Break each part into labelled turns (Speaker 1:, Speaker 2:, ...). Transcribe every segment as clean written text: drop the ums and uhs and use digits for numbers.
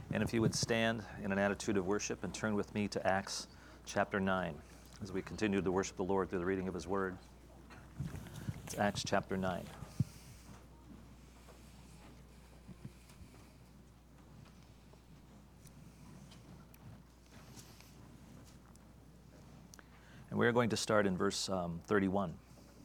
Speaker 1: And if you would stand in an attitude of worship and turn with me to Acts chapter 9 as we continue to worship the Lord through the reading of His Word. It's Acts chapter 9. And we're going to start in verse 31.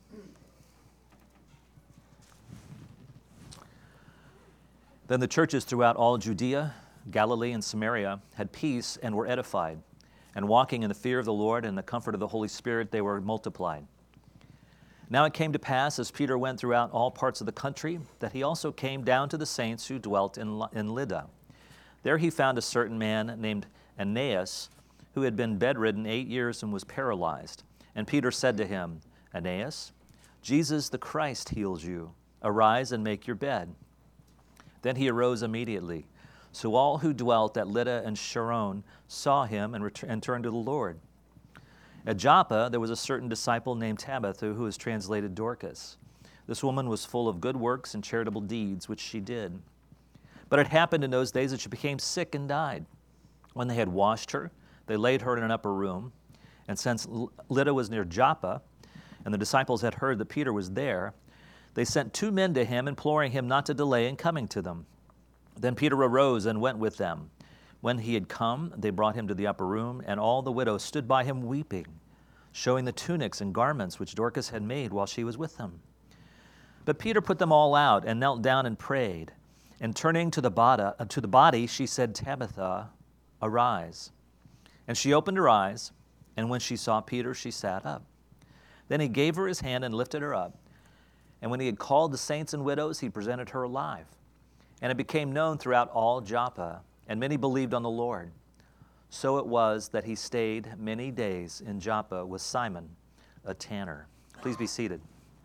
Speaker 1: Then the churches throughout all Judea, Galilee, and Samaria had peace and were edified, and walking in the fear of the Lord and the comfort of the Holy Spirit, they were multiplied. Now it came to pass, as Peter went throughout all parts of the country, that he also came down to the saints who dwelt in Lydda. There he found a certain man named Aeneas, who had been bedridden 8 years and was paralyzed. And Peter said to him, Aeneas, Jesus the Christ heals you. Arise and make your bed. Then he arose immediately. So all who dwelt at Lydda and Sharon saw him and turned to the Lord. At Joppa there was a certain disciple named Tabitha, who is translated Dorcas. This woman was full of good works and charitable deeds, which she did. But it happened in those days that she became sick and died. When they had washed her, they laid her in an upper room. And since Lydda was near Joppa, and the disciples had heard that Peter was there, they sent 2 men to him, imploring him not to delay in coming to them. Then Peter arose and went with them. When he had come, they brought him to the upper room, and all the widows stood by him weeping, showing the tunics and garments which Dorcas had made while she was with them. But Peter put them all out and knelt down and prayed. And turning to the body, she said, Tabitha, arise. And she opened her eyes, and when she saw Peter, she sat up. Then he gave her his hand and lifted her up. And when he had called the saints and widows, he presented her alive. And it became known throughout all Joppa, and many believed on the Lord. So it was that he stayed many days in Joppa with Simon, a tanner. Please be seated.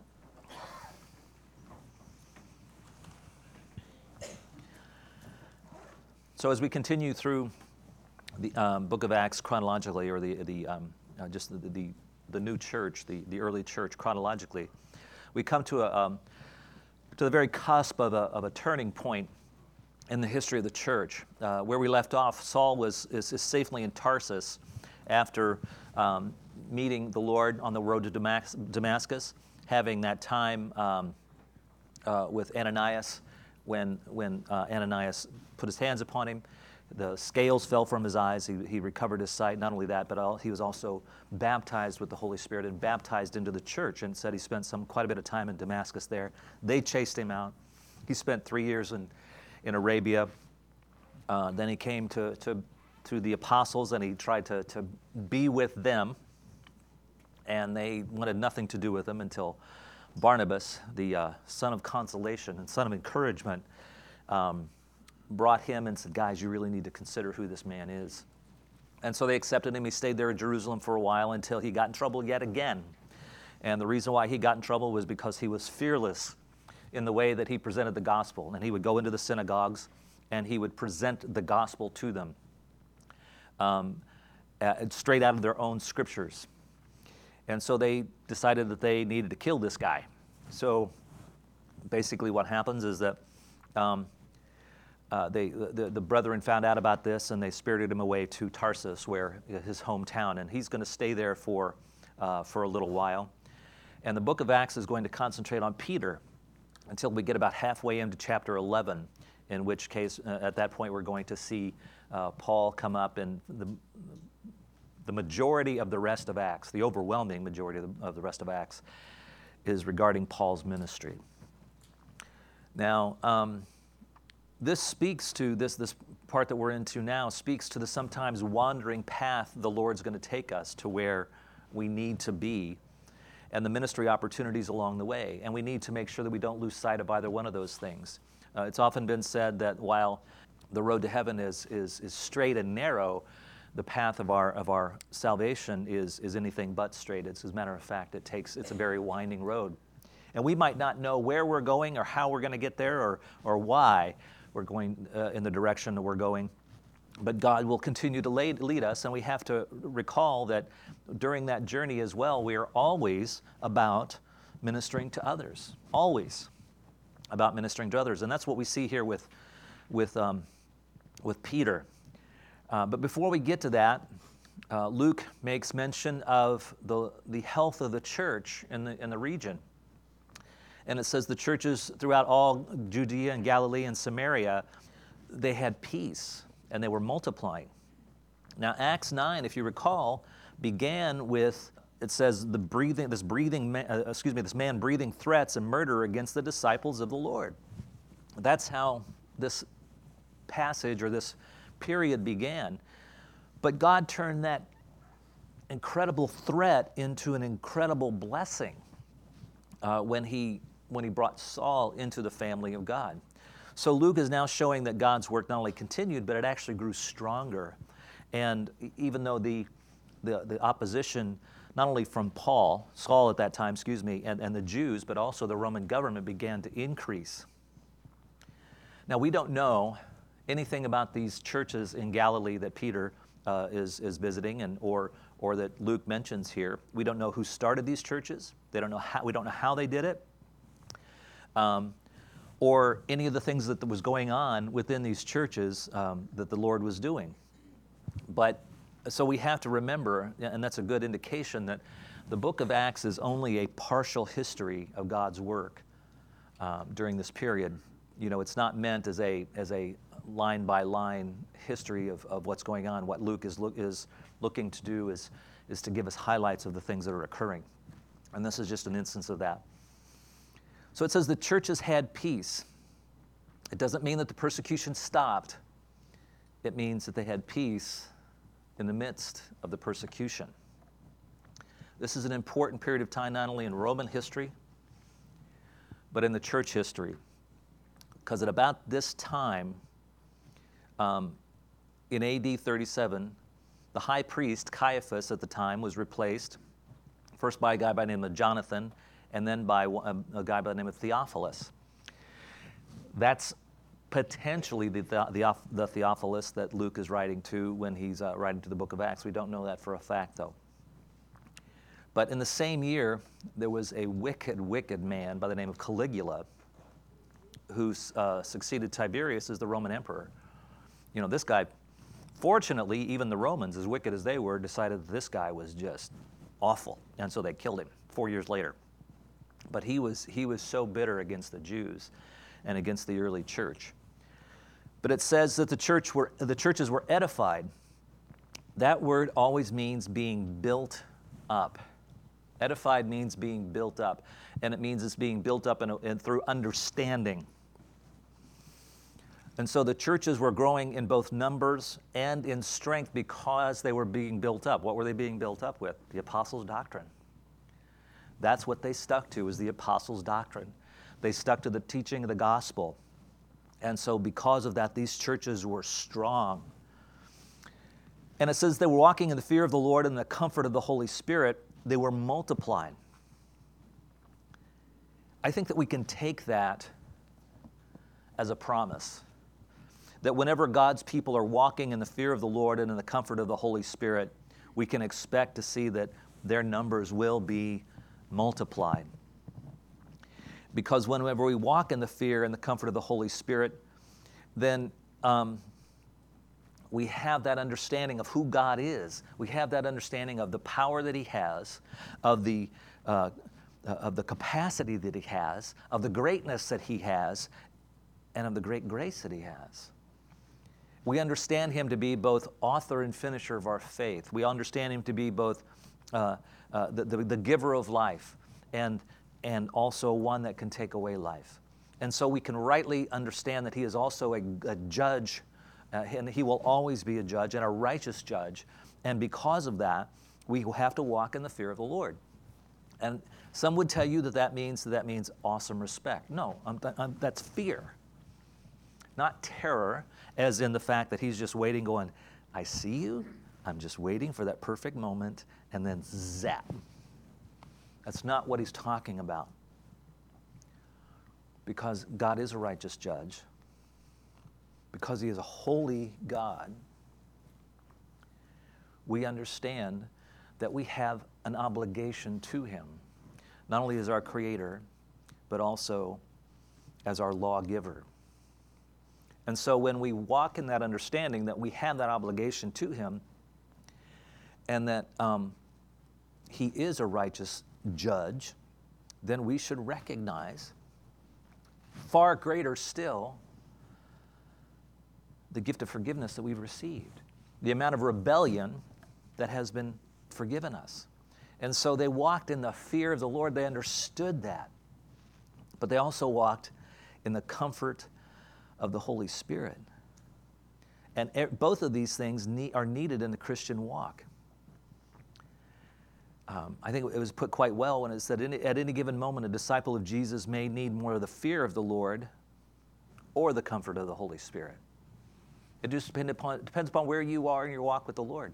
Speaker 1: So as we continue through the book of Acts chronologically, or the new church, the early church chronologically, we come to the very cusp of a turning point in the history of the church. Where we left off, Saul is safely in Tarsus after meeting the Lord on the road to Damascus, having that time with Ananias when Ananias put his hands upon him. The scales fell from his eyes. He recovered his sight. Not only that, but he was also baptized with the Holy Spirit and baptized into the church, and said he spent quite a bit of time in Damascus there. They chased him out. He spent 3 years in Arabia. Then he came to the apostles, and he tried to be with them, and they wanted nothing to do with him until Barnabas, the son of consolation and son of encouragement, brought him and said, guys, you really need to consider who this man is. And so they accepted him. He stayed there in Jerusalem for a while until he got in trouble yet again. And the reason why he got in trouble was because he was fearless in the way that he presented the gospel. And he would go into the synagogues and he would present the gospel to them straight out of their own scriptures. And so they decided that they needed to kill this guy. So basically what happens is that the brethren found out about this, and they spirited him away to Tarsus, where his hometown, and he's going to stay there for a little while. And the book of Acts is going to concentrate on Peter until we get about halfway into chapter 11, in which case, at that point, we're going to see Paul come up, and the majority of the rest of Acts, the overwhelming majority of the rest of Acts, is regarding Paul's ministry. Now, this speaks to, this part that we're into now, speaks to the sometimes wandering path the Lord's going to take us to where we need to be, and the ministry opportunities along the way. And we need to make sure that we don't lose sight of either one of those things. It's often been said that while the road to heaven is straight and narrow, the path of our salvation is anything but straight. As a matter of fact, it's a very winding road. And we might not know where we're going or how we're going to get there or why we're going in the direction that we're going. But God will continue to lead us, and we have to recall that during that journey as well, we are always about ministering to others. Always about ministering to others. And that's what we see here with with Peter. But before we get to that, Luke makes mention of the health of the church in the region. And it says the churches throughout all Judea and Galilee and Samaria, they had peace and they were multiplying. Now, Acts 9, if you recall, began with, it says, this man breathing threats and murder against the disciples of the Lord. That's how this passage or this period began. But God turned that incredible threat into an incredible blessing when he brought Saul into the family of God. So Luke is now showing that God's work not only continued, but it actually grew stronger. And even though the opposition, not only from Saul at that time, and the Jews, but also the Roman government began to increase. Now, we don't know anything about these churches in Galilee that Peter is visiting, or that Luke mentions here. We don't know who started these churches. We don't know how they did it, or any of the things that was going on within these churches that the Lord was doing. But so we have to remember, and that's a good indication, that the book of Acts is only a partial history of God's work during this period. You know, it's not meant as a line by line history of what's going on. What Luke is looking to do is to give us highlights of the things that are occurring. And this is just an instance of that. So it says the churches had peace. It doesn't mean that the persecution stopped. It means that they had peace in the midst of the persecution. This is an important period of time, not only in Roman history, but in the church history. Because at about this time, in AD 37, the high priest, Caiaphas, at the time, was replaced, first by a guy by the name of Jonathan, and then by a guy by the name of Theophilus. That's potentially the Theophilus that Luke is writing to when he's writing to the book of Acts. We don't know that for a fact, though. But in the same year, there was a wicked man by the name of Caligula who succeeded Tiberius as the Roman emperor. You know, this guy, fortunately, even the Romans, as wicked as they were, decided that this guy was just awful, and so they killed him 4 years later. But he was so bitter against the Jews and against the early church. But it says that the churches were edified. That word always means being built up. Edified means being built up, and it means it's being built up through understanding. And so the churches were growing in both numbers and in strength because they were being built up. What were they being built up with? The apostles' doctrine. That's what they stuck to, is the apostles' doctrine. They stuck to the teaching of the gospel. And so because of that, these churches were strong. And it says they were walking in the fear of the Lord and the comfort of the Holy Spirit. They were multiplying. I think that we can take that as a promise, that whenever God's people are walking in the fear of the Lord and in the comfort of the Holy Spirit, we can expect to see that their numbers will be multiplied. Because whenever we walk in the fear and the comfort of the Holy Spirit, then we have that understanding of who God is. We have that understanding of the power that He has, of the capacity that He has, of the greatness that He has, and of the great grace that He has. We understand Him to be both author and finisher of our faith. We understand Him to be both the giver of life and also one that can take away life. And so we can rightly understand that He is also a judge, and He will always be a judge and a righteous judge. And because of that, we have to walk in the fear of the Lord. And some would tell you that means awesome respect. No, that's fear. Not terror, as in the fact that He's just waiting, going, I see you, I'm just waiting for that perfect moment, and then zap. That's not what He's talking about. Because God is a righteous judge, because He is a holy God, we understand that we have an obligation to Him, not only as our Creator, but also as our lawgiver. And so when we walk in that understanding that we have that obligation to him, and that he is a righteous judge, then we should recognize, far greater still, the gift of forgiveness that we've received, the amount of rebellion that has been forgiven us. And so they walked in the fear of the Lord. They understood that. But they also walked in the comfort of the Holy Spirit. And both of these things are needed in the Christian walk. I think it was put quite well when it said, at any given moment, a disciple of Jesus may need more of the fear of the Lord or the comfort of the Holy Spirit. It just depends upon where you are in your walk with the Lord.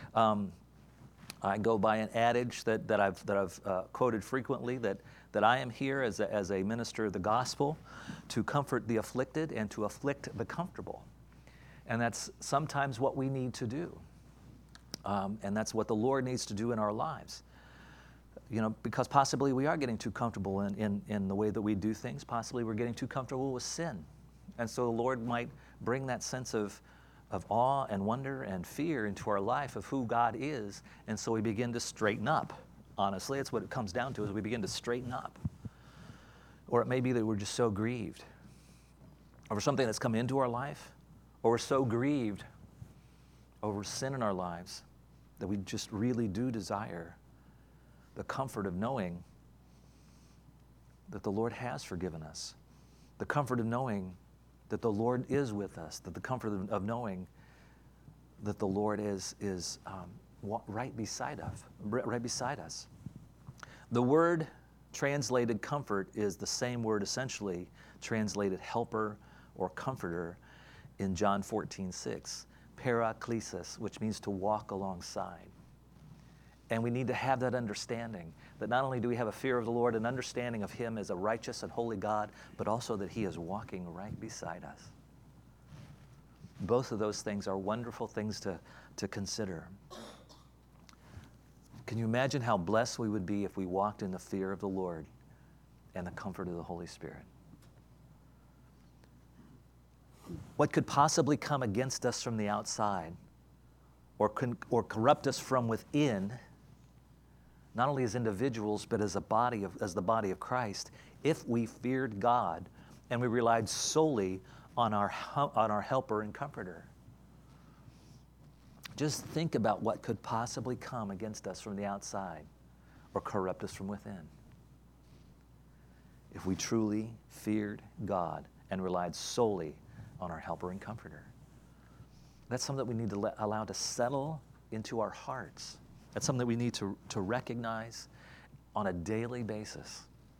Speaker 1: I go by an adage that I've quoted frequently, that I am here as a minister of the gospel to comfort the afflicted and to afflict the comfortable. And that's sometimes what we need to do. And that's what the Lord needs to do in our lives. Because possibly we are getting too comfortable in the way that we do things. Possibly we're getting too comfortable with sin. And so the Lord might bring that sense of awe and wonder and fear into our life of who God is. And so we begin to straighten up. Honestly, it's what it comes down to, is we begin to straighten up. Or it may be that we're just so grieved over something that's come into our life, or we're so grieved over sin in our lives that we just really do desire the comfort of knowing that the Lord has forgiven us, the comfort of knowing that the Lord is with us, that the comfort of knowing that the Lord is right beside us. The word translated comfort is the same word essentially translated helper or comforter in John 14:6, paraklesis, which means to walk alongside. And we need to have that understanding that not only do we have a fear of the Lord, an understanding of him as a righteous and holy God, but also that he is walking right beside us. Both of those things are wonderful things to consider. Can you imagine how blessed we would be if we walked in the fear of the Lord and the comfort of the Holy Spirit? What could possibly come against us from the outside or corrupt us from within, not only as individuals, but as the body of Christ, if we feared God and we relied solely on our helper and comforter? Just think about what could possibly come against us from the outside or corrupt us from within if we truly feared God and relied solely on our helper and comforter. That's something that we need to allow to settle into our hearts. That's something that we need to recognize on a daily basis.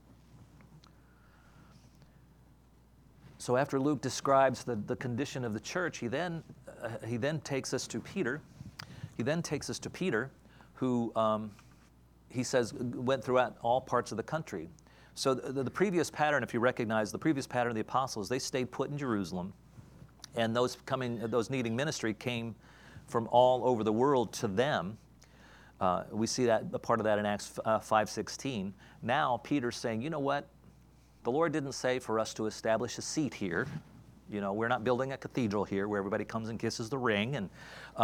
Speaker 1: So after Luke describes the condition of the church, he then takes us to Peter. He then takes us to Peter, who he says went throughout all parts of the country. So the previous pattern, if you recognize the previous pattern of the apostles, they stayed put in Jerusalem, and those needing ministry came from all over the world to them. We see that a part of that in Acts 5:16. Now Peter's saying, you know what? The Lord didn't say for us to establish a seat here. We're not building a cathedral here where everybody comes and kisses the ring and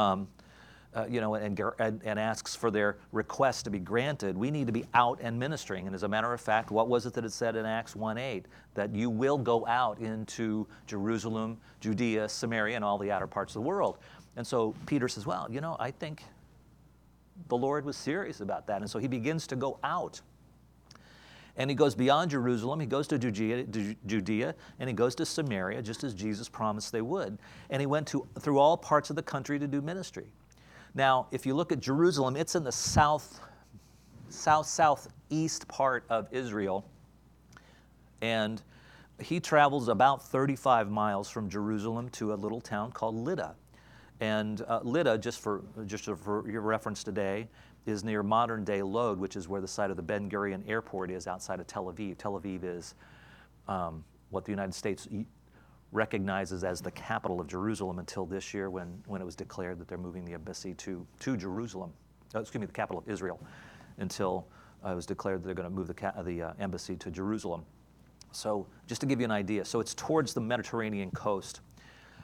Speaker 1: asks for their request to be granted. We need to be out and ministering. And as a matter of fact, what was it that it said in Acts 1:8? That you will go out into Jerusalem, Judea, Samaria, and all the outer parts of the world. And so Peter says, well, I think the Lord was serious about that. And so he begins to go out. And he goes beyond Jerusalem, he goes to Judea, and he goes to Samaria, just as Jesus promised they would. And he went through all parts of the country to do ministry. Now, if you look at Jerusalem, it's in the southeast part of Israel. And he travels about 35 miles from Jerusalem to a little town called Lydda. And Lydda, just for your reference today, is near modern-day Lod, which is where the site of the Ben Gurion Airport is outside of Tel Aviv. Tel Aviv is what the United States recognizes as the capital of Jerusalem until this year when it was declared that they're moving the embassy to Jerusalem. The capital of Israel, until it was declared that they're going to move the embassy to Jerusalem. So just to give you an idea, so it's towards the Mediterranean coast.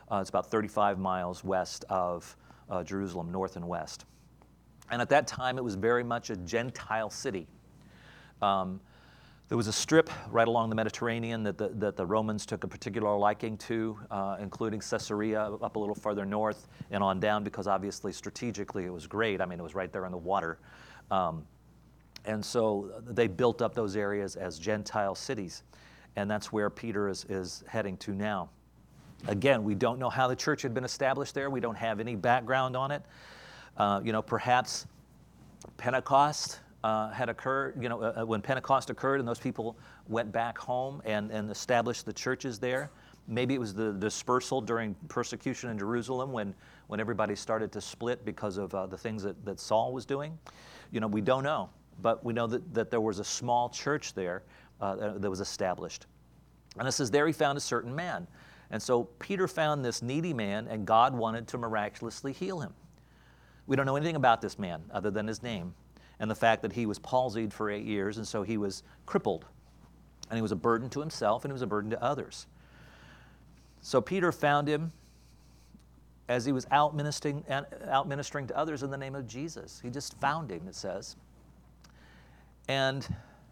Speaker 1: It's about 35 miles west of Jerusalem, north and west. And at that time, it was very much a Gentile city. There was a strip right along the Mediterranean that the Romans took a particular liking to, including Caesarea up a little farther north and on down, because obviously strategically it was great. I mean, it was right there in the water. And so they built up those areas as Gentile cities. And that's where Peter is heading to now. Again, we don't know how the church had been established there. We don't have any background on it. Perhaps Pentecost had occurred, when Pentecost occurred and those people went back home and established the churches there. Maybe it was the dispersal during persecution in Jerusalem when everybody started to split because of the things that Saul was doing. We don't know, but we know that there was a small church there that was established. And it says, there he found a certain man. And so Peter found this needy man, and God wanted to miraculously heal him. We don't know anything about this man other than his name and the fact that he was palsied for 8 years, and so he was crippled. And he was a burden to himself, and he was a burden to others. So Peter found him as he was out ministering to others in the name of Jesus. He just found him, it says. And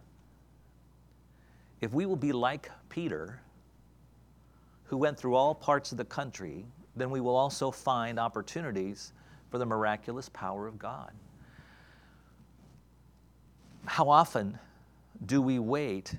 Speaker 1: if we will be like Peter, who went through all parts of the country, then we will also find opportunities for the miraculous power of God. How often do we wait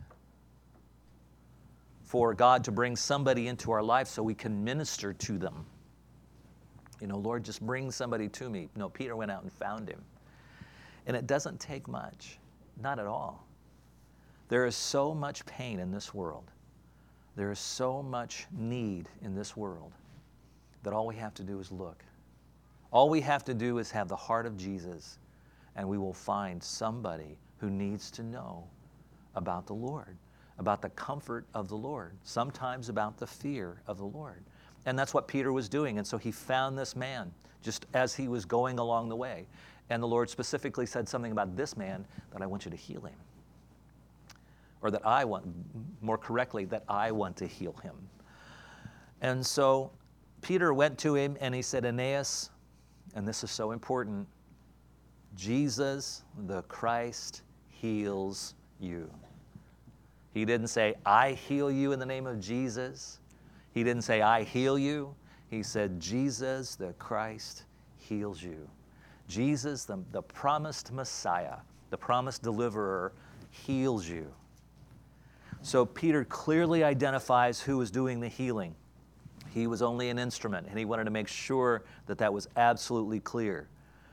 Speaker 1: for God to bring somebody into our life so we can minister to them? Lord, just bring somebody to me. No, Peter went out and found him. And it doesn't take much, not at all. There is so much pain in this world. There is so much need in this world that all we have to do is look. All we have to do is have the heart of Jesus, and we will find somebody who needs to know about the Lord, about the comfort of the Lord, sometimes about the fear of the Lord. And that's what Peter was doing. And so he found this man just as he was going along the way. And the Lord specifically said something about this man, that I want you to heal him. Or that I want, more correctly, that I want to heal him. And so Peter went to him and he said, Aeneas, and this is so important, Jesus the Christ heals you. He didn't say, I heal you in the name of Jesus. He didn't say, I heal you. He said, Jesus the Christ heals you. Jesus, the promised Messiah, the promised deliverer, heals you. So Peter clearly identifies who was doing the healing. He was only an instrument, and he wanted to make sure that that was absolutely clear.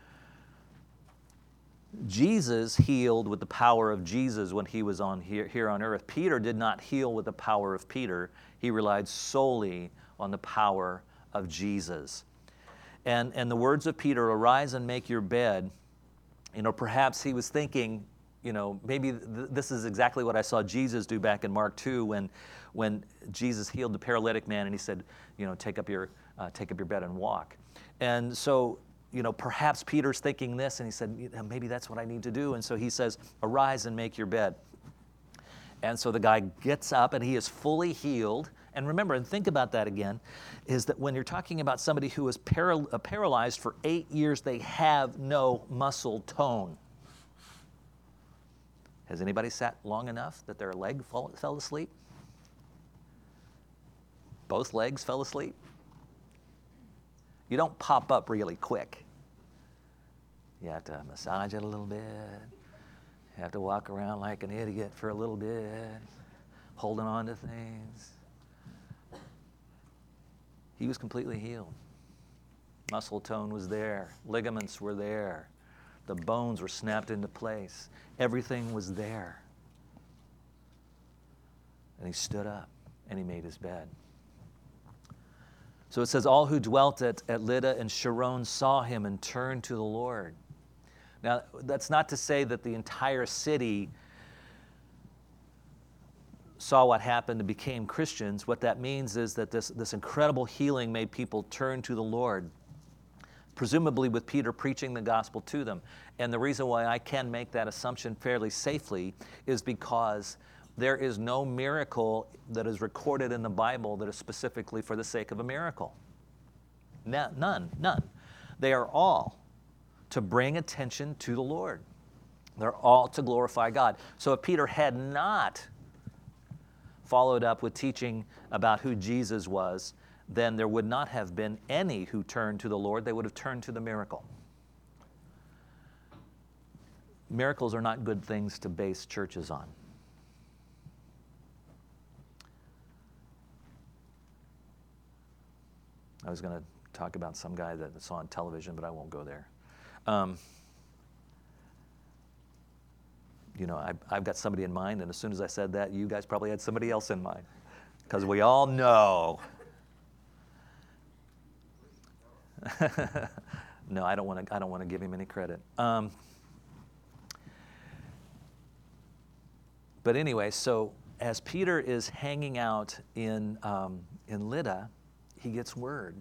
Speaker 1: Jesus healed with the power of Jesus when he was here on earth. Peter did not heal with the power of Peter. He relied solely on the power of Jesus. And the words of Peter, arise and make your bed, perhaps he was thinking, maybe this is exactly what I saw Jesus do back in Mark 2 when Jesus healed the paralytic man and he said, take up your bed and walk. And so, perhaps Peter's thinking this and he said, maybe that's what I need to do. And so he says, arise and make your bed. And so the guy gets up and he is fully healed. And remember, and think about that again, is that when you're talking about somebody who is paralyzed for 8 years, they have no muscle tone. Has anybody sat long enough that their leg fell asleep? Both legs fell asleep? You don't pop up really quick. You have to massage it a little bit. You have to walk around like an idiot for a little bit, holding on to things. He was completely healed. Muscle tone was there. Ligaments were there. The bones were snapped into place. Everything was there. And he stood up and he made his bed. So it says, all who dwelt at Lydda and Sharon saw him and turned to the Lord. Now, that's not to say that the entire city saw what happened and became Christians. What that means is that this incredible healing made people turn to the Lord, presumably with Peter preaching the gospel to them. And the reason why I can make that assumption fairly safely is because there is no miracle that is recorded in the Bible that is specifically for the sake of a miracle. None. They are all to bring attention to the Lord. They're all to glorify God. So if Peter had not followed up with teaching about who Jesus was, then there would not have been any who turned to the Lord. They would have turned to the miracle. Miracles are not good things to base churches on. I was going to talk about some guy that I saw on television, but I won't go there. I've got somebody in mind, and as soon as I said that, you guys probably had somebody else in mind, because we all know. No, I don't want to give him any credit. But anyway, so as Peter is hanging out in Lydda, he gets word.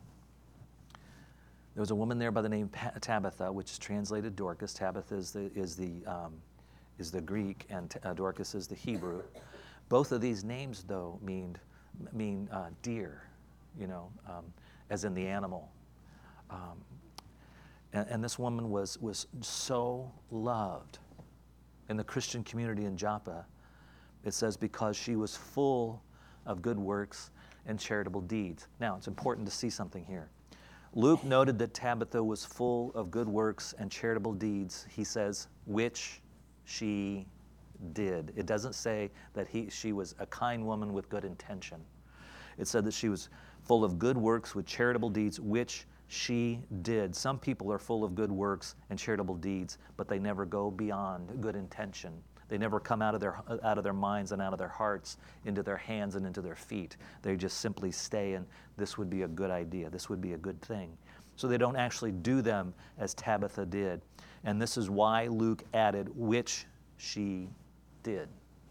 Speaker 1: There was a woman there by the name Tabitha, which is translated Dorcas. Tabitha is the Greek, and Dorcas is the Hebrew. Both of these names, though, mean deer, as in the animal. And this woman was so loved in the Christian community in Joppa. It says because she was full of good works and charitable deeds. Now, it's important to see something here. Luke noted that Tabitha was full of good works and charitable deeds. He says, which she did. It doesn't say that she was a kind woman with good intention. It said that she was full of good works with charitable deeds, which she did. Some people are full of good works and charitable deeds, but they never go beyond good intention. They never come out of their minds and out of their hearts into their hands and into their feet. They just simply stay in, this would be a good idea, this would be a good thing. So they don't actually do them as Tabitha did. And this is why Luke added, which she did.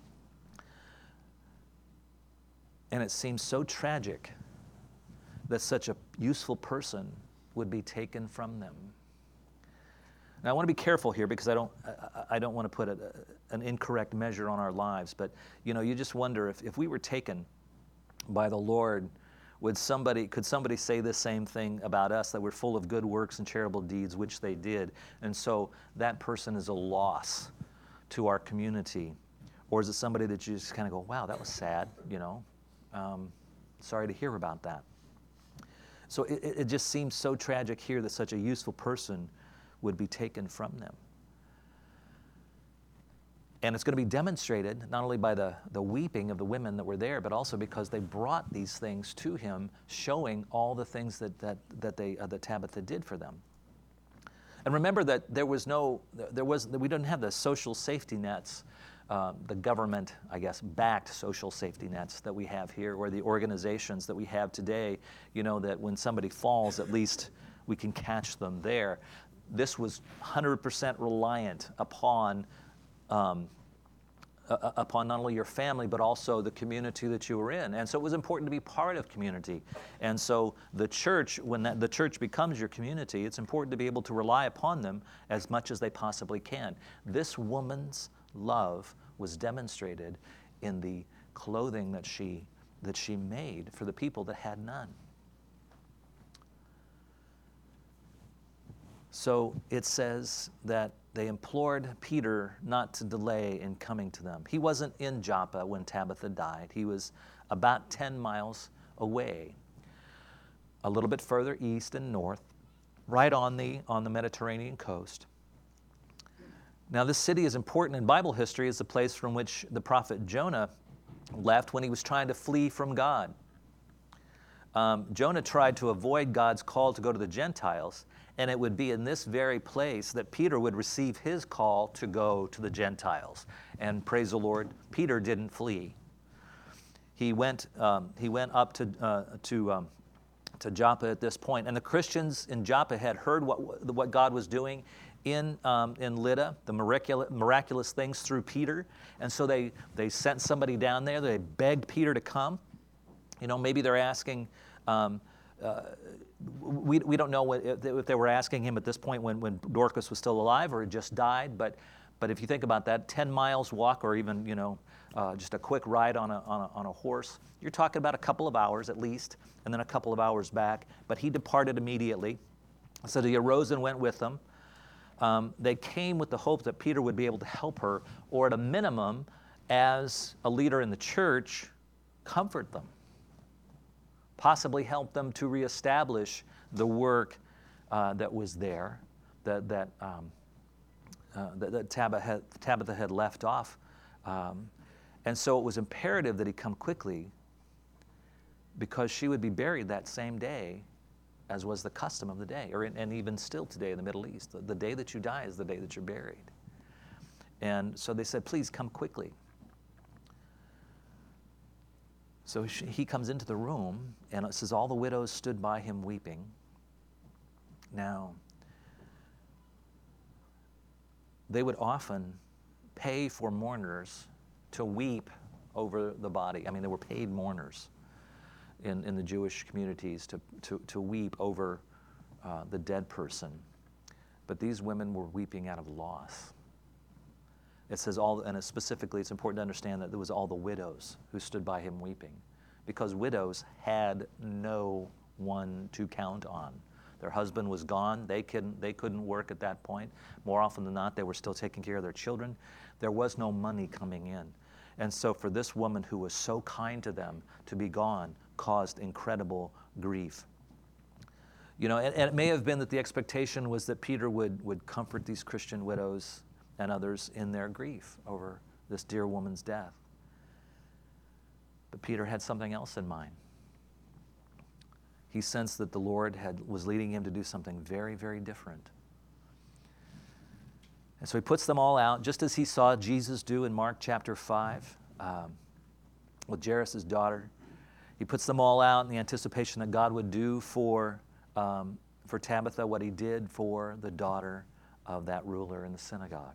Speaker 1: And it seems so tragic that such a useful person would be taken from them. Now I want to be careful here because I don't want to put an incorrect measure on our lives, but you just wonder if we were taken by the Lord, could somebody say the same thing about us, that we're full of good works and charitable deeds, which they did, and so that person is a loss to our community? Or is it somebody that you just kind of go, wow, that was sad, sorry to hear about that. So it just seems so tragic here that such a useful person would be taken from them. And it's going to be demonstrated not only by the weeping of the women that were there, but also because they brought these things to him, showing all the things that Tabitha did for them. And remember that we didn't have the social safety nets, the government, I guess, backed social safety nets that we have here, or the organizations that we have today, that when somebody falls, at least we can catch them there. This was 100% reliant upon not only your family, but also the community that you were in. And so it was important to be part of community. And so the church, when the church becomes your community, it's important to be able to rely upon them as much as they possibly can. This woman's love was demonstrated in the clothing that she made for the people that had none. So it says that they implored Peter not to delay in coming to them. He wasn't in Joppa when Tabitha died. He was about 10 miles away, a little bit further east and north, right on the Mediterranean coast. Now, this city is important in Bible history as the place from which the prophet Jonah left when he was trying to flee from God. Jonah tried to avoid God's call to go to the Gentiles, and it would be in this very place that Peter would receive his call to go to the Gentiles. And praise the Lord, Peter didn't flee. He went up to Joppa at this point, and the Christians in Joppa had heard what God was doing in Lydda, the miraculous things through Peter, and so they sent somebody down there. They begged Peter to come. Maybe they're asking. We don't know if they were asking him at this point when Dorcas was still alive or had just died, but if you think about that, 10 miles walk, or even just a quick ride on a horse. You're talking about a couple of hours at least, and then a couple of hours back. But he departed immediately. So he arose and went with them. They came with the hope that Peter would be able to help her, or at a minimum, as a leader in the church, comfort them, possibly help them to reestablish the work that was there, that Tabitha had left off. And so it was imperative that he come quickly, because she would be buried that same day, as was the custom of the day, and even still today in the Middle East. The day that you die is the day that you're buried. And so they said, please come quickly. So he comes into the room, and it says, all the widows stood by him weeping. Now, they would often pay for mourners to weep over the body. I mean, they were paid mourners in the Jewish communities to weep over the dead person. But these women were weeping out of loss. It says specifically, it's important to understand that there was all the widows who stood by him weeping, because widows had no one to count on. Their husband was gone. They couldn't work at that point. More often than not, they were still taking care of their children. There was no money coming in. And so for this woman who was so kind to them to be gone caused incredible grief. You know, and it may have been that the expectation was that Peter would comfort these Christian widows and others in their grief over this dear woman's death. But Peter had something else in mind. He sensed that the Lord was leading him to do something very, very different. And so he puts them all out, just as he saw Jesus do in Mark chapter 5 with Jairus' daughter. He puts them all out in the anticipation that God would do for Tabitha what he did for the daughter of that ruler in the synagogue.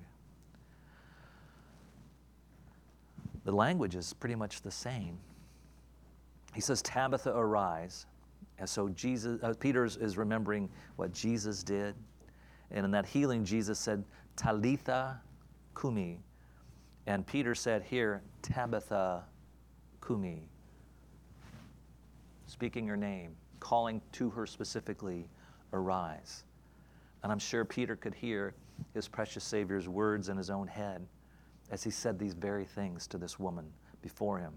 Speaker 1: The language is pretty much the same. He says, Tabitha, arise. And so Peter is remembering what Jesus did. And in that healing, Jesus said, Talitha kumi. And Peter said here, Tabitha kumi. Speaking her name, calling to her specifically, arise. And I'm sure Peter could hear his precious Savior's words in his own head as he said these very things to this woman before him.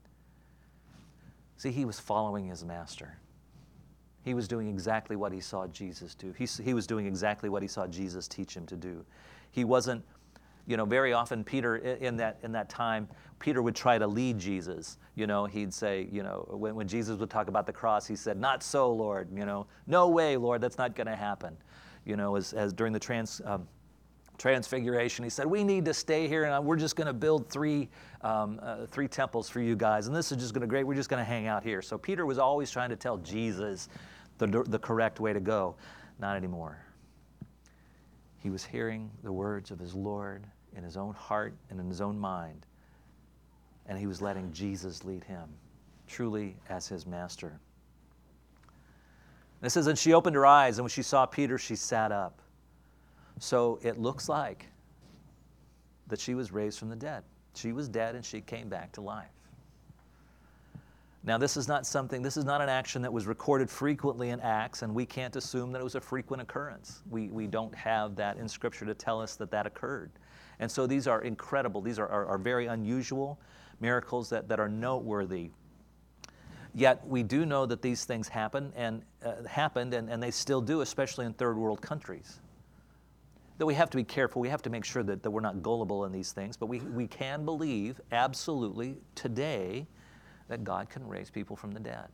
Speaker 1: See, he was following his master. He was doing exactly what he saw Jesus do. He was doing exactly what he saw Jesus teach him to do. He wasn't, very often Peter, in that time, Peter would try to lead Jesus. He'd say, when Jesus would talk about the cross, he said, not so, Lord. No way, Lord, that's not going to happen. As during the Transfiguration, he said, we need to stay here, and we're just going to build three temples for you guys, and this is just going to be great. We're just going to hang out here. So Peter was always trying to tell Jesus the correct way to go. Not anymore. He was hearing the words of his Lord in his own heart and in his own mind, and he was letting Jesus lead him, truly as his master. And it says, and she opened her eyes, and when she saw Peter, she sat up. So it looks like that she was raised from the dead. She was dead and she came back to life. Now, this is not an action that was recorded frequently in Acts, and we can't assume that it was a frequent occurrence. We don't have that in Scripture to tell us that occurred. And so these are incredible. These are very unusual miracles that are noteworthy. Yet we do know that these things happened and they still do, especially in third world countries. That we have to be careful. We have to make sure that we're not gullible in these things. But we can believe absolutely today that God can raise people from the dead.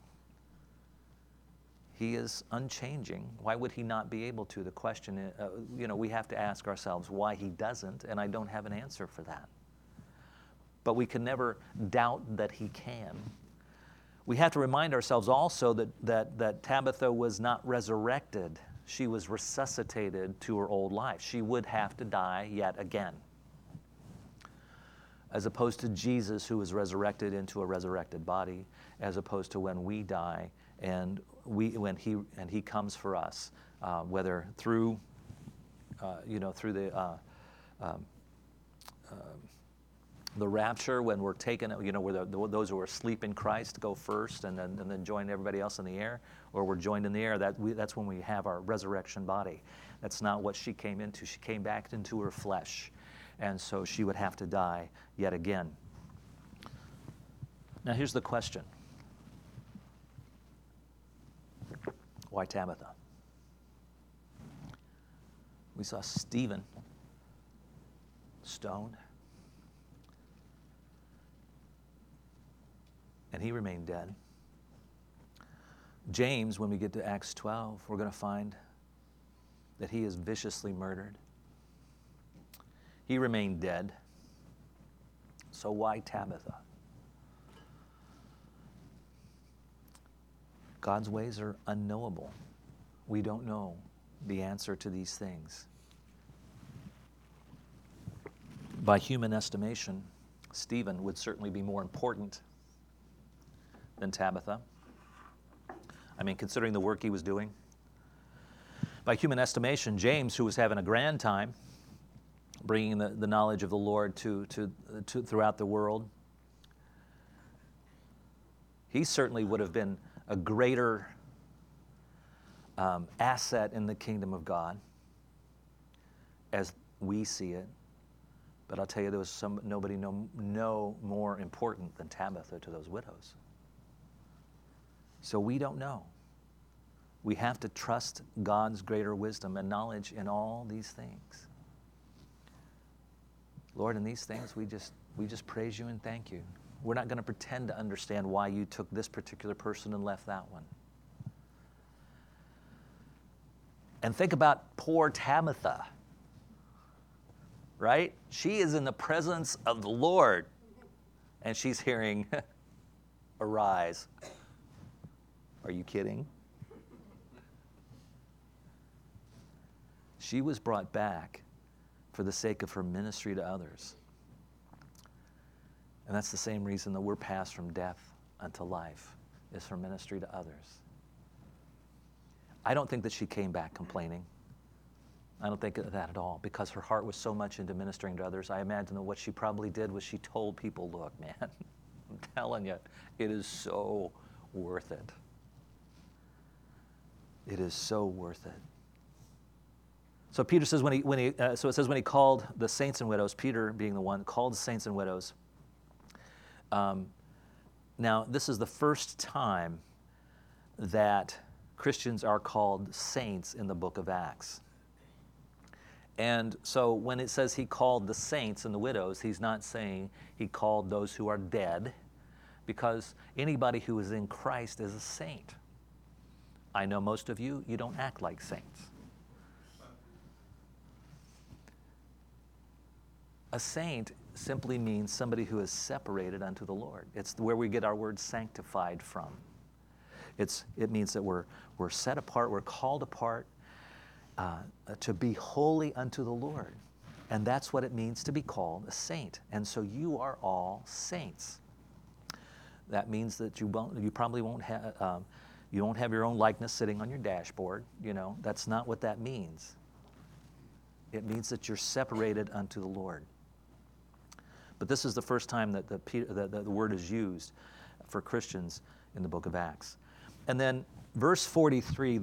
Speaker 1: He is unchanging. Why would he not be able to? The question is, we have to ask ourselves why he doesn't, and I don't have an answer for that. But we can never doubt that he can. We have to remind ourselves also that Tabitha was not resurrected. She was resuscitated to her old life. She would have to die yet again. As opposed to Jesus, who was resurrected into a resurrected body, as opposed to when we die and when he comes for us, whether through the rapture, when we're taken, where those who are asleep in Christ go first and then join everybody else in the air, or we're joined in the air, that's when we have our resurrection body. That's not what she came into. She came back into her flesh, and so she would have to die yet again. Now here's the question. Why Tabitha? We saw Stephen stoned, and he remained dead. James, when we get to Acts 12, we're going to find that he is viciously murdered. He remained dead. So why Tabitha? God's ways are unknowable. We don't know the answer to these things. By human estimation, Stephen would certainly be more important than Tabitha. I mean, considering the work he was doing. By human estimation, James, who was having a grand time bringing the knowledge of the Lord to throughout the world, he certainly would have been a greater asset in the kingdom of God as we see it. But I'll tell you, there was nobody no more important than Tabitha to those widows. So we don't know. We have to trust God's greater wisdom and knowledge in all these things. Lord, in these things, we just praise you and thank you. We're not going to pretend to understand why you took this particular person and left that one. And think about poor Tabitha, right? She is in the presence of the Lord, and she's hearing, arise. Are you kidding? She was brought back for the sake of her ministry to others. And that's the same reason that we're passed from death unto life, is for ministry to others. I don't think that she came back complaining. I don't think of that at all, because her heart was so much into ministering to others. I imagine that what she probably did was she told people, look, man, I'm telling you, it is so worth it. It is so worth it. So Peter says so it says when he called the saints and widows, Peter being the one called the saints and widows. Now this is the first time that Christians are called saints in the book of Acts. And so when it says he called the saints and the widows, he's not saying he called those who are dead, because anybody who is in Christ is a saint. I know most of you don't act like saints. A saint simply means somebody who is separated unto the Lord. It's where we get our word sanctified from. It means that we're set apart, we're called apart to be holy unto the Lord. And that's what it means to be called a saint. And so you are all saints. That means that you probably won't have, you don't have your own likeness sitting on your dashboard. That's not what that means. It means that you're separated unto the Lord. But this is the first time that the word is used for Christians in the book of Acts. And then verse 43,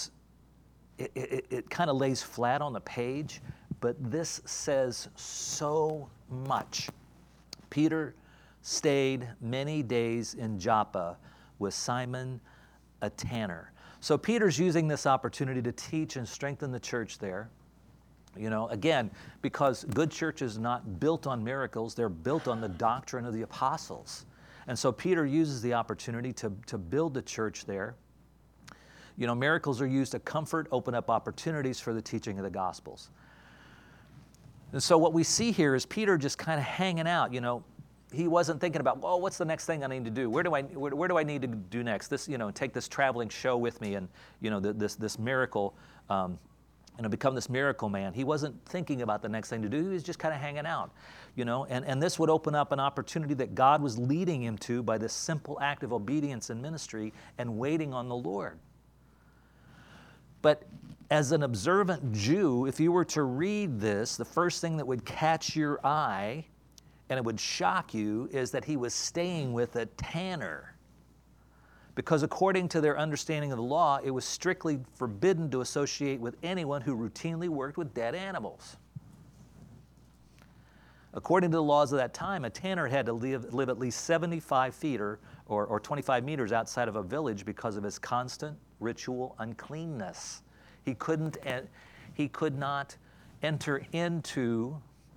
Speaker 1: it kind of lays flat on the page, but this says so much. Peter stayed many days in Joppa with Simon, a tanner. So Peter's using this opportunity to teach and strengthen the church there. Again, because good church is not built on miracles, they're built on the doctrine of the apostles. And so Peter uses the opportunity to build the church there. Miracles are used to comfort, open up opportunities for the teaching of the Gospels. And so what we see here is Peter just kind of hanging out. He wasn't thinking about, what's the next thing I need to do? Where do I need to do next? Take this traveling show with me, and this miracle. Become this miracle man. He wasn't thinking about the next thing to do. He was just kind of hanging out, and this would open up an opportunity that God was leading him to by this simple act of obedience and ministry and waiting on the Lord. But as an observant Jew, if you were to read this, the first thing that would catch your eye and it would shock you, is that he was staying with a tanner. Because according to their understanding of the law, it was strictly forbidden to associate with anyone who routinely worked with dead animals. According to the laws of that time, a tanner had to live at least 75 feet or 25 meters outside of a village because of his constant ritual uncleanness. He could not enter into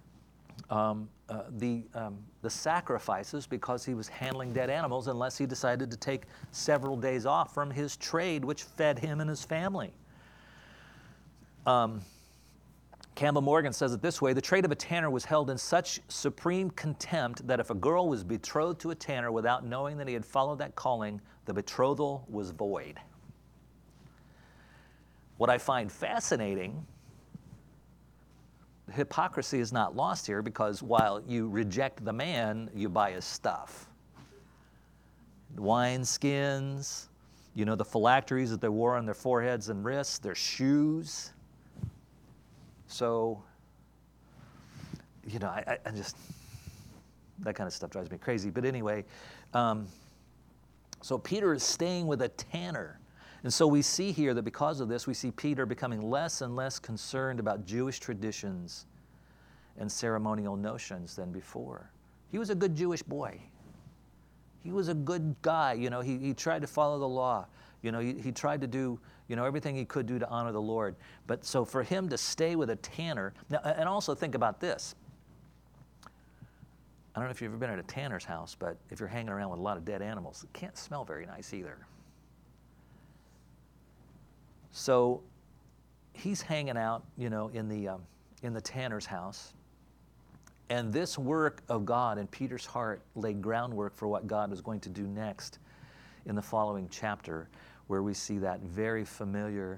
Speaker 1: the sacrifices because he was handling dead animals unless he decided to take several days off from his trade, which fed him and his family. Campbell Morgan says it this way: the trade of a tanner was held in such supreme contempt that if a girl was betrothed to a tanner without knowing that he had followed that calling, the betrothal was void. What I find fascinating, hypocrisy is not lost here, because while you reject the man, you buy his stuff. Wine skins, the phylacteries that they wore on their foreheads and wrists, their shoes. So, I just, that kind of stuff drives me crazy. But anyway, so Peter is staying with a tanner. And so we see here that because of this, we see Peter becoming less and less concerned about Jewish traditions and ceremonial notions than before. He was a good Jewish boy. He was a good guy. He tried to follow the law. He tried to do, everything he could do to honor the Lord. But so for him to stay with a tanner, now, and also think about this. I don't know if you've ever been at a tanner's house, but if you're hanging around with a lot of dead animals, it can't smell very nice either. So he's hanging out, in the tanner's house. And this work of God in Peter's heart laid groundwork for what God was going to do next in the following chapter, where we see that very familiar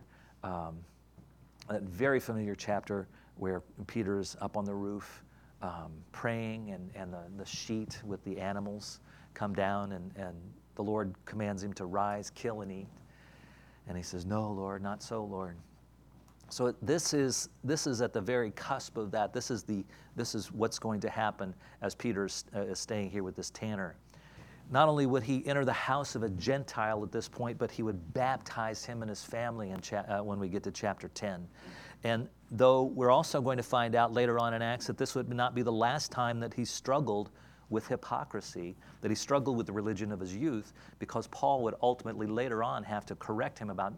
Speaker 1: chapter where Peter's up on the roof praying, and the sheet with the animals come down, and the Lord commands him to rise, kill, and eat. And he says, "No, Lord, not so, Lord." So this is at the very cusp of that. This is what's going to happen as Peter's staying here with this tanner. Not only would he enter the house of a Gentile at this point, but he would baptize him and his family when we get to chapter 10. And though we're also going to find out later on in Acts that this would not be the last time that he struggled with hypocrisy, that he struggled with the religion of his youth, because Paul would ultimately later on have to correct him about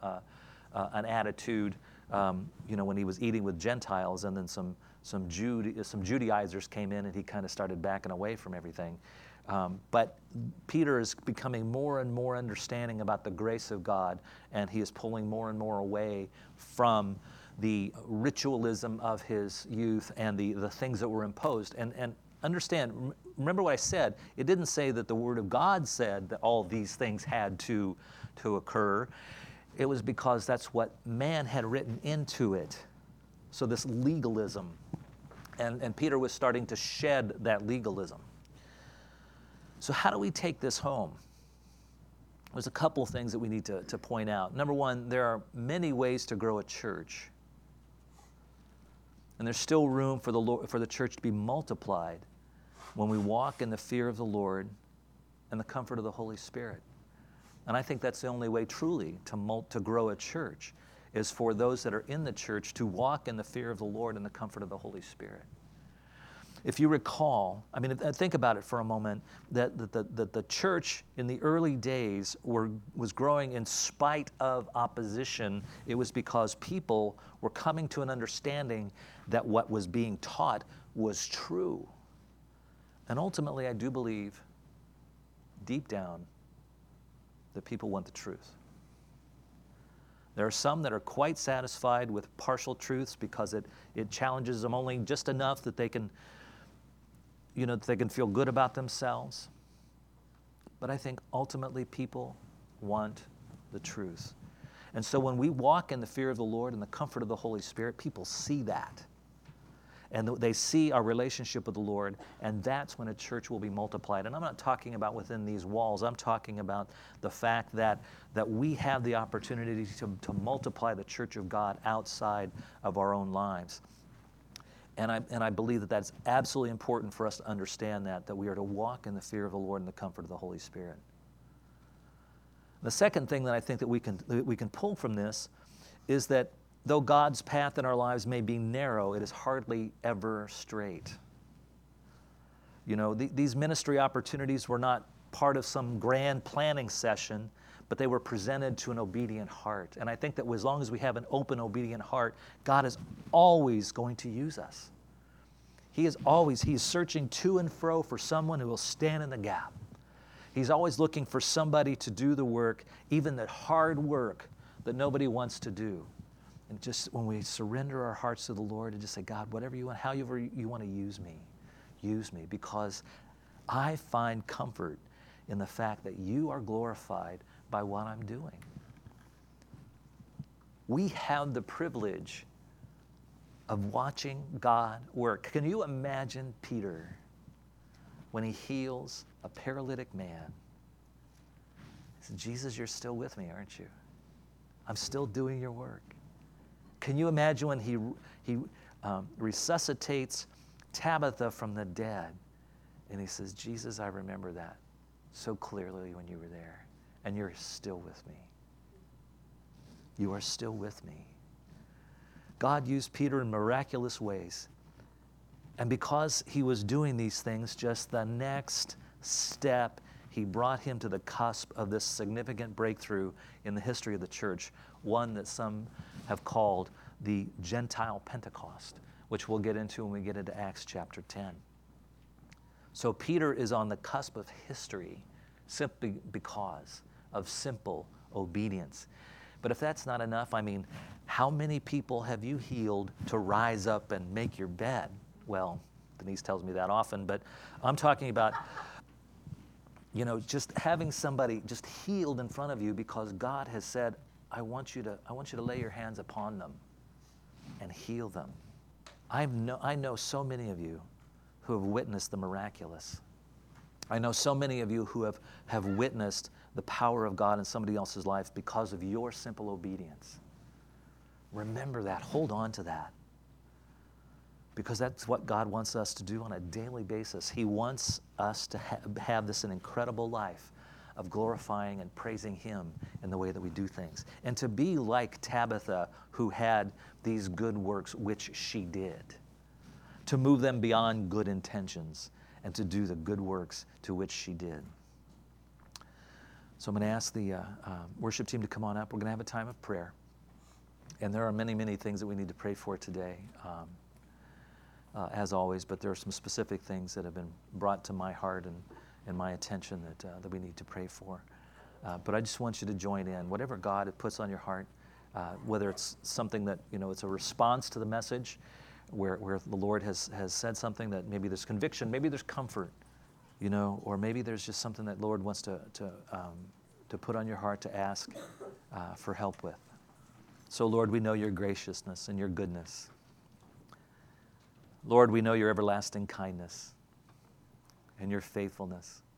Speaker 1: an attitude, when he was eating with Gentiles, and then some Judaizers came in, and he kind of started backing away from everything. But Peter is becoming more and more understanding about the grace of God, and he is pulling more and more away from the ritualism of his youth and the things that were imposed. And understand, remember what I said, it didn't say that the Word of God said that all these things had to occur. It was because that's what man had written into it. So this legalism. And Peter was starting to shed that legalism. So how do we take this home? There's a couple of things that we need to point out. Number one, there are many ways to grow a church. And there's still room for the church to be multiplied when we walk in the fear of the Lord and the comfort of the Holy Spirit. And I think that's the only way truly to grow a church, is for those that are in the church to walk in the fear of the Lord and the comfort of the Holy Spirit. If you recall, think about it for a moment, that the church in the early days was growing in spite of opposition. It was because people were coming to an understanding that what was being taught was true. And ultimately, I do believe, deep down, that people want the truth. There are some that are quite satisfied with partial truths because it challenges them only just enough that they can feel good about themselves. But I think ultimately people want the truth. And so when we walk in the fear of the Lord and the comfort of the Holy Spirit, people see that. And they see our relationship with the Lord, and that's when a church will be multiplied. And I'm not talking about within these walls. I'm talking about the fact that we have the opportunity to multiply the church of God outside of our own lives. And I believe that that's absolutely important for us to understand that we are to walk in the fear of the Lord and the comfort of the Holy Spirit. The second thing that I think that we can pull from this is that though God's path in our lives may be narrow, it is hardly ever straight. You know, these ministry opportunities were not part of some grand planning session, but they were presented to an obedient heart. And I think that as long as we have an open, obedient heart, God is always going to use us. He is searching to and fro for someone who will stand in the gap. He's always looking for somebody to do the work, even the hard work that nobody wants to do. And just when we surrender our hearts to the Lord and just say, God, whatever you want, however you want to use me, because I find comfort in the fact that you are glorified by what I'm doing. We have the privilege of watching God work. Can you imagine Peter when he heals a paralytic man? He said, Jesus, you're still with me, aren't you? I'm still doing your work. Can you imagine when he resuscitates Tabitha from the dead, and he says, Jesus, I remember that so clearly when you were there, and you're still with me. You are still with me. God used Peter in miraculous ways, and because he was doing these things, just the next step, he brought him to the cusp of this significant breakthrough in the history of the church, one that some have called the Gentile Pentecost, which we'll get into when we get into Acts chapter 10. So Peter is on the cusp of history simply because of simple obedience. But if that's not enough, I mean, how many people have you healed to rise up and make your bed? Well, Denise tells me that often, but I'm talking about, you know, just having somebody just healed in front of you because God has said, I want you to lay your hands upon them and heal them. I know so many of you who have witnessed the miraculous. I know so many of you who have witnessed the power of God in somebody else's life because of your simple obedience. Remember that. Hold on to that. Because that's what God wants us to do on a daily basis. He wants us to have this an incredible life of glorifying and praising Him in the way that we do things. And to be like Tabitha, who had these good works, which she did. To move them beyond good intentions and to do the good works to which she did. So I'm going to ask the worship team to come on up. We're going to have a time of prayer. And there are many, many things that we need to pray for today, as always, but there are some specific things that have been brought to my heart and my attention that we need to pray for. But I just want you to join in. Whatever God puts on your heart, whether it's something that, you know, it's a response to the message, where the Lord has said something that maybe there's conviction, maybe there's comfort, you know, or maybe there's just something that Lord wants to put on your heart to ask for help with. So Lord, we know your graciousness and your goodness. Lord, we know your everlasting kindness and your faithfulness.